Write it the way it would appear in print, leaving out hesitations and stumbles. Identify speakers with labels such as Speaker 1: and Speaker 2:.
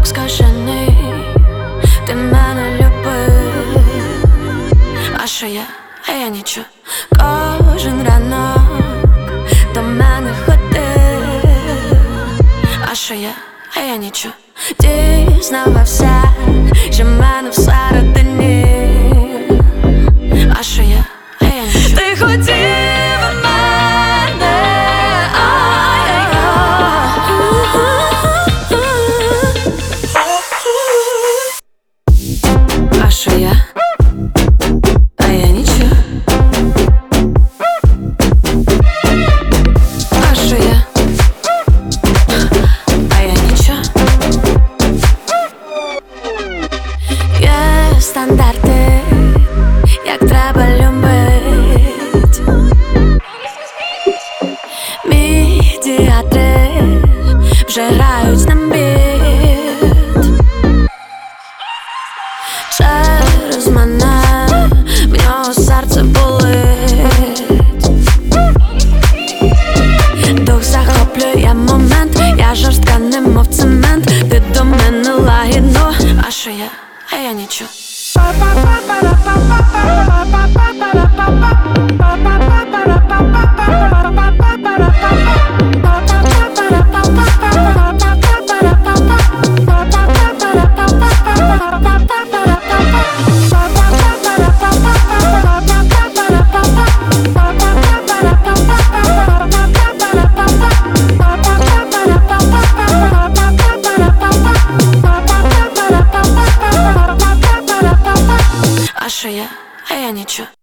Speaker 1: скажений, ти мене любив. А що я? А я нічого. Кожен ранок до мене ходив. А що я? А я нічого. Дізнавався, що в мене всередині. А що я? А я нічого. Ти хотів мене, а що я? А я нічого. А що я? А я нічого. Є стандарти, як треба любить. Медіатри вже грають на біт. Через мене в нього серце болить. Дух захоплює момент, я жорстка, немов цемент. Ти до мене лагідно. А що я? А я нічого. А що я? А я нічого.